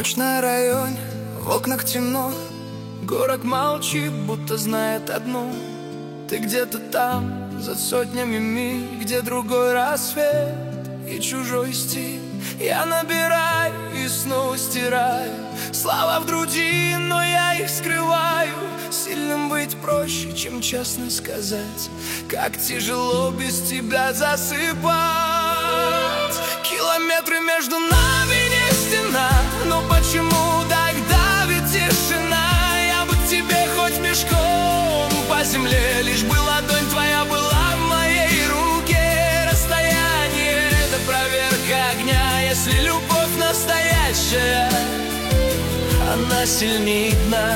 Ночь на районе, в окнах темно. Город молчит, будто знает одно: ты где-то там, за сотнями миль, где другой рассвет и чужой стиль. Я набираю и снова стираю слова в груди, но я их скрываю. Сильным быть проще, чем честно сказать, как тяжело без тебя засыпать. Километры между нами не стена, но почему так давит тишина? Я бы к тебе хоть пешком по земле, лишь бы ладонь твоя была в моей руке. Расстояние — это проверка огня. Если любовь настоящая, она сильнее дна.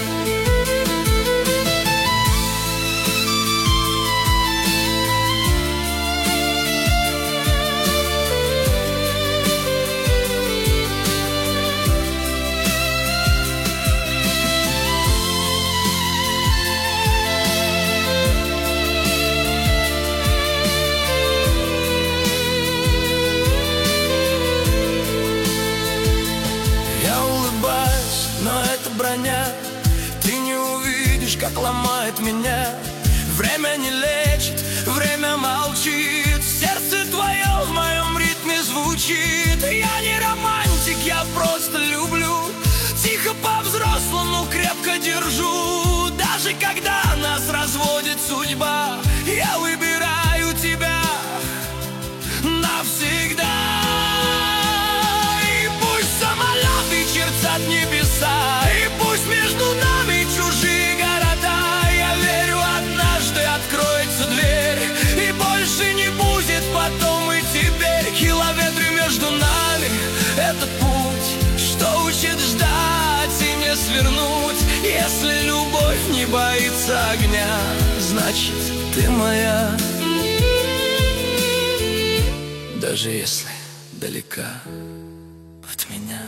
Ты не увидишь, как ломает меня. Время не лечит, время молчит. Сердце твое в моем ритме звучит. Я не романтик, я просто люблю. Тихо по-взрослому крепко держу. Даже когда нас разводит судьба, я выбираю тебя навсегда. И пусть самолеты чертят небеса, и пусть между нами чужие города, я верю, однажды откроется дверь, и больше не будет потом и теперь. Километры между нами — этот путь, что учит ждать и не свернуть. Если любовь не боится огня, значит, ты моя. Даже если далека от меня.